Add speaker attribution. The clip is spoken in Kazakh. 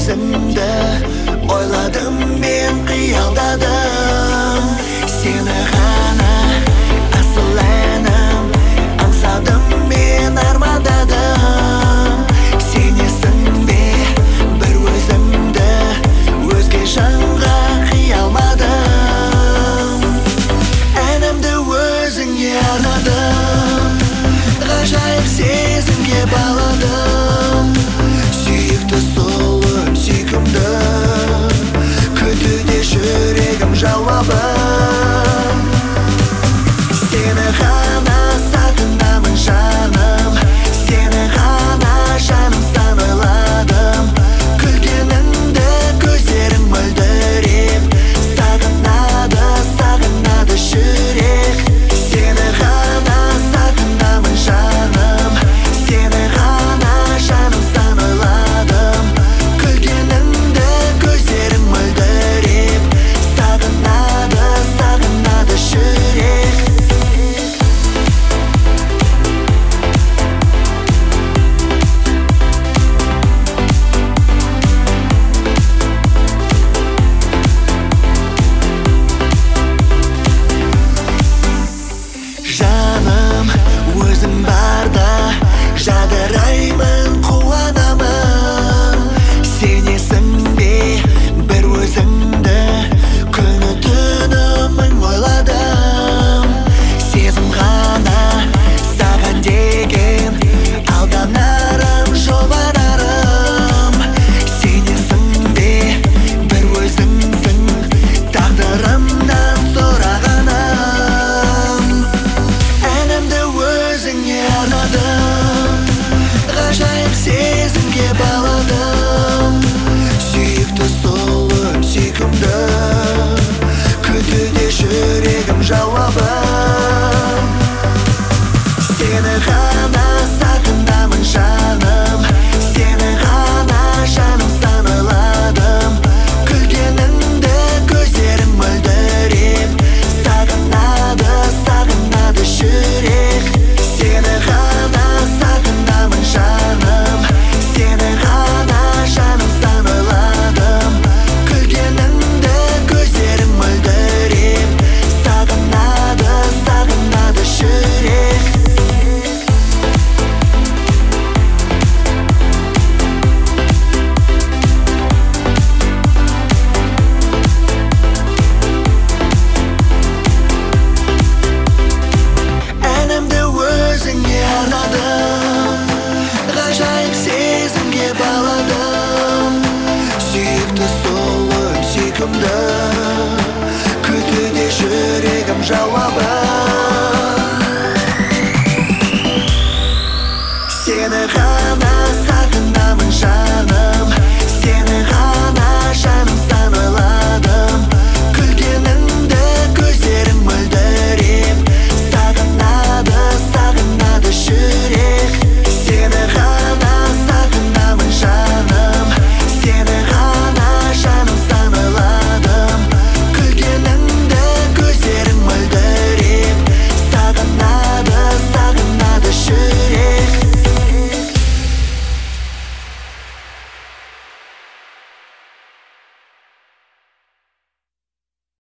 Speaker 1: өзімді ойладым, мен қиялдадым. Сені ғана асыл әнім, аңсадым, мен армандадым. Сенесің бе бір өзімді өзге жанға қия алмадым. Әнімді өзіңе арнадым, ғажайып сезімге баладым. Сүйікті сұлым сүйкімді күтуде жүрегім жауабын. Сені ғана сағындамын жаным, сені ғана жаным саныладым. Күлгеніңді көздерің мөлдіреп, сағынады, сағынады жүрек. Сені ғана сағындамын жаным, сені ғана жаным саныладым. Күлгеніңді көздерің мөлдіреп, сағынады, сағынады жүрек. Жаным, өзің барда жадыраймын, қуанамын. Сенесің бе бір өзіңді күні түні мың ойладым. Сезім ғана саған деген алданарым, жұбанарым. Сенесің бе бір өзіңсің тағдырымнан сұрағаным. Әнімді өзіңе арнадым, ғажайып сезімге баладым.